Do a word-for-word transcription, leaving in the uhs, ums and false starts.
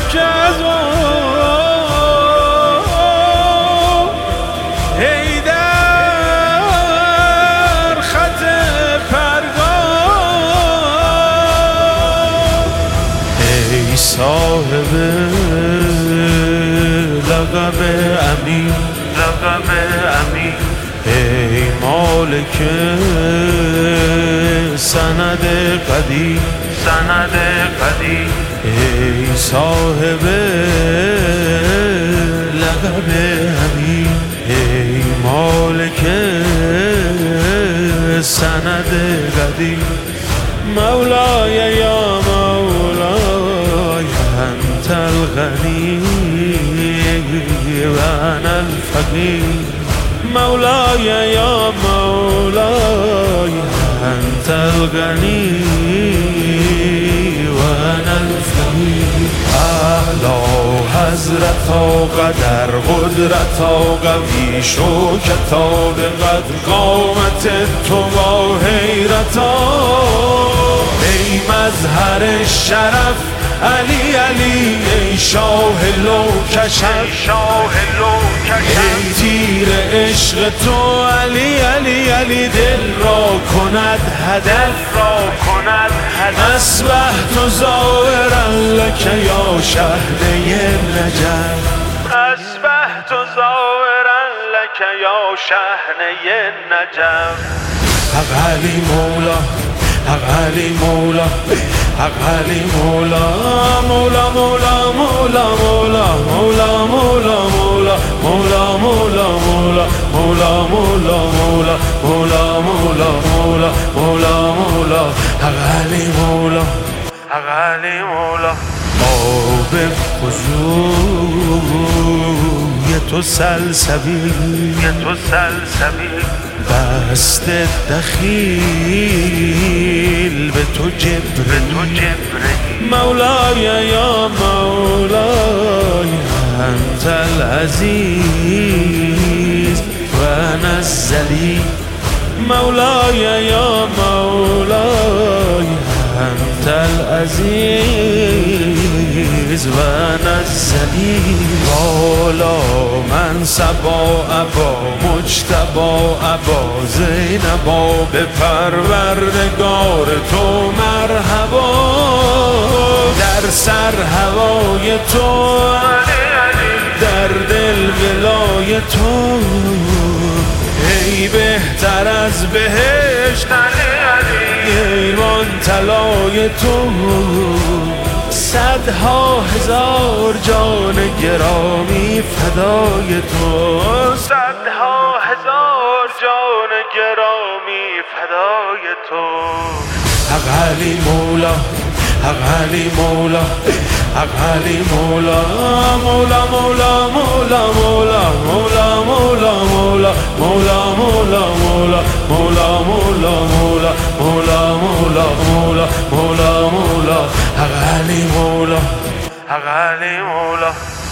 که از ای در خط پرگار ای صاحب لقب امین لقب امین ای مالک سند قدیم سند قدیم ای صاحب لقب امین ای مالک سند قدیم مولای یا مولای انت الغنی و انا الفقیر مولای یا مولای انت الغنی و انا الفقیر اعلی حضرتا قدر قدرتا قوی شوکتا به قدر قامت تو با حیرتا ای مظهر شرف علی علی ای شاه لوکشم شاه لوکشم ای تیر عشق تو علی علی علی دل را کند هدف را کند هدف اصبحت زائرا لک یا شهنه نجف اصبحت زائرا لک یا شهنه نجف حق علی مولا حق علی مولا حق علی مولا مولا مولا مولا مولا مولا مولا مولا مولا مولا مولا مولا مولا مولا مولا مولا مولا مولا مولا حق علی مولا حق علی مولا آب خضوی تو سلسبیل تو سلسبیل دست دخیل به تو جبر تو جبر مولای یا مولای انت العزیز و انا الذلیل مولای یا مولای انت العزیز و انا الذلیل بالا من سبا ابا مجتبا ابا زینبا به پروردگار تو مرحبا در سر هوای تو در دل ولای تو ای بهتر از بهشت ایمان طلای تو صدها هزار جان گرامی فدای تو صدها هزار جان گرامی فدای تو حق علی مولا حق علی مولا حق علی مولا مولا مولا مولا مولا مولا مولا مولا مولا مولا مولا مولا مولا مولا مولا مولا مولا مولا مولا حق علی مولا حق علی مولا